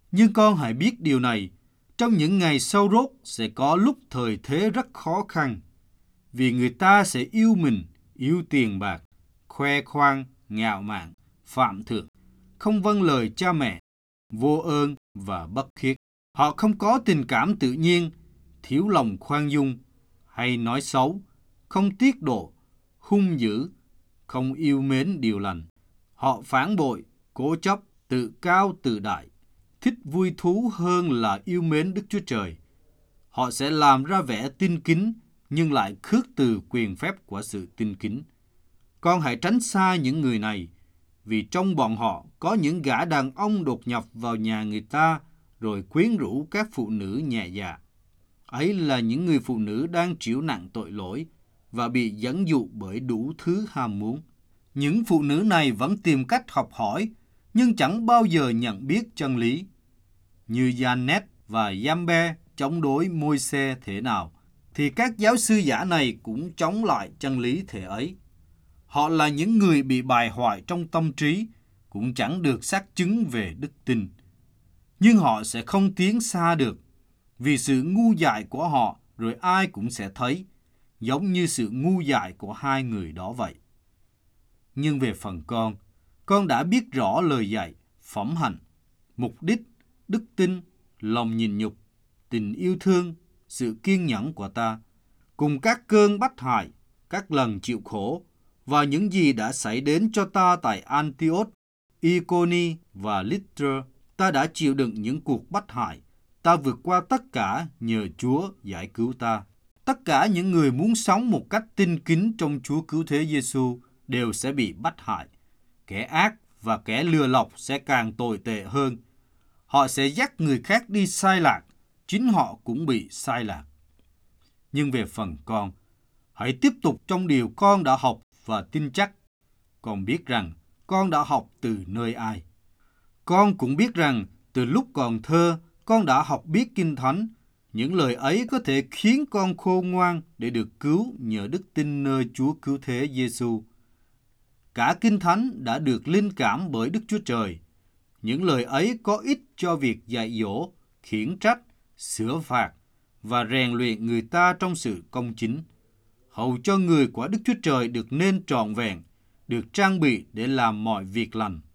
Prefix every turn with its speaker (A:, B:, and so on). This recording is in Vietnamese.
A: Nhưng con hãy biết điều này, trong những ngày sau rốt sẽ có lúc thời thế rất khó khăn, vì người ta sẽ yêu mình, yêu tiền bạc, khoe khoang, ngạo mạn, phạm thượng, không vâng lời cha mẹ, vô ơn và bất khiết. Họ không có tình cảm tự nhiên, thiếu lòng khoan dung, hay nói xấu, không tiết độ, hung dữ, không yêu mến điều lành. Họ phản bội, cố chấp, tự cao tự đại, thích vui thú hơn là yêu mến Đức Chúa Trời. Họ sẽ làm ra vẻ tin kính, nhưng lại khước từ quyền phép của sự tin kính. Con hãy tránh xa những người này, vì trong bọn họ có những gã đàn ông đột nhập vào nhà người ta, rồi quyến rũ các phụ nữ nhẹ dạ. Ấy là những người phụ nữ đang chịu nặng tội lỗi và bị dẫn dụ bởi đủ thứ ham muốn. Những phụ nữ này vẫn tìm cách học hỏi, nhưng chẳng bao giờ nhận biết chân lý. Như Giannet và Giambe chống đối Môi-se thế nào, thì các giáo sư giả này cũng chống lại chân lý thể ấy. Họ là những người bị bại hoại trong tâm trí, cũng chẳng được xác chứng về đức tin. Nhưng họ sẽ không tiến xa được, vì sự ngu dại của họ rồi ai cũng sẽ thấy, giống như sự ngu dại của hai người đó vậy. Nhưng về phần con đã biết rõ lời dạy, phẩm hạnh, mục đích, đức tin, lòng nhịn nhục, tình yêu thương, sự kiên nhẫn của ta, cùng các cơn bách hại, các lần chịu khổ, và những gì đã xảy đến cho ta tại Antioch, Iconi và Lystra. Ta đã chịu đựng những cuộc bách hại, ta vượt qua tất cả nhờ Chúa giải cứu ta. Tất cả những người muốn sống một cách tin kính trong Chúa cứu thế Giêsu đều sẽ bị bách hại. Kẻ ác và kẻ lừa lọc sẽ càng tồi tệ hơn. Họ sẽ dắt người khác đi sai lạc, chính họ cũng bị sai lạc. Nhưng về phần con, hãy tiếp tục trong điều con đã học và tin chắc. Con biết rằng con đã học từ nơi ai. Con cũng biết rằng từ lúc còn thơ, con đã học biết Kinh Thánh. Những lời ấy có thể khiến con khôn ngoan để được cứu nhờ đức tin nơi Chúa cứu thế Giêsu. Cả Kinh Thánh đã được linh cảm bởi Đức Chúa Trời. Những lời ấy có ích cho việc dạy dỗ, khiển trách, sửa phạt và rèn luyện người ta trong sự công chính, hầu cho người của Đức Chúa Trời được nên trọn vẹn, được trang bị để làm mọi việc lành.